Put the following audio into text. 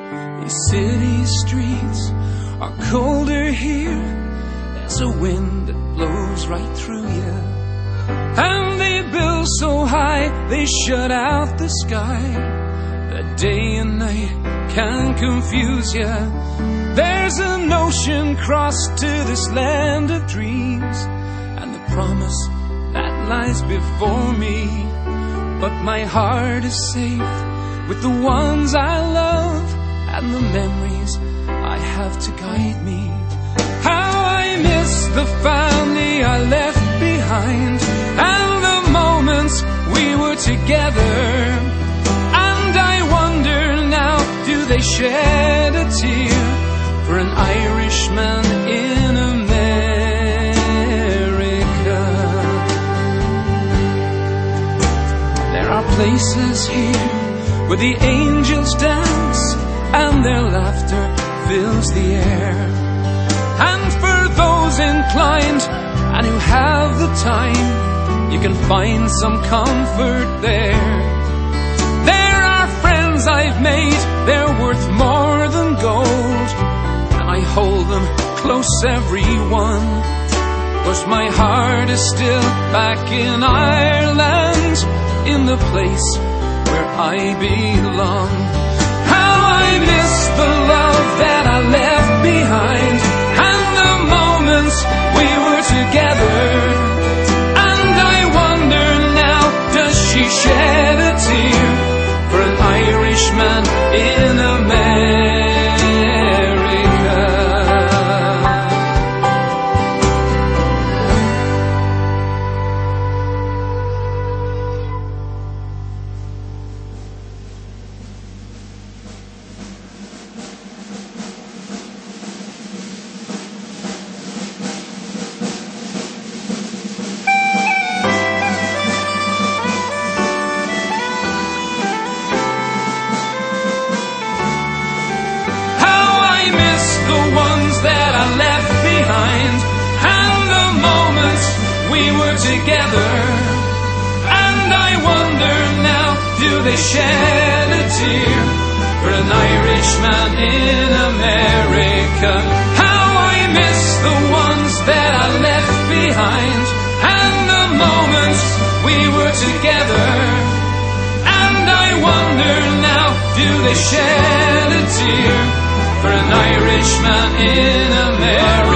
These city streets are colder here. There's a wind that blows right through you, and they build so high they shut out the sky. That day and night can confuse you. There's an ocean crossed to this land of dreams, and the promise that lies before me. But my heart is safe with the ones I love, and the memories I have to guide me. How I miss the family I left behind, and the moments we were together. And I wonder now, do they shed a tear for an Irishman in America? There are places here where the angels dance, and their laughter fills the air. And for those inclined and who have the time, you can find some comfort there. There are friends I've made, they're worth more than gold, and I hold them close, everyone. 'Cause my heart is still back in Ireland, in the place where I belong. How I miss the love that I left behind, and the moments we were together. And I wonder now, does she shed a tear for an Irishman in America? Together, and I wonder now, do they shed a tear for an Irishman in America? How I miss the ones that I left behind, and the moments we were together. And I wonder now, do they shed a tear for an Irishman in America?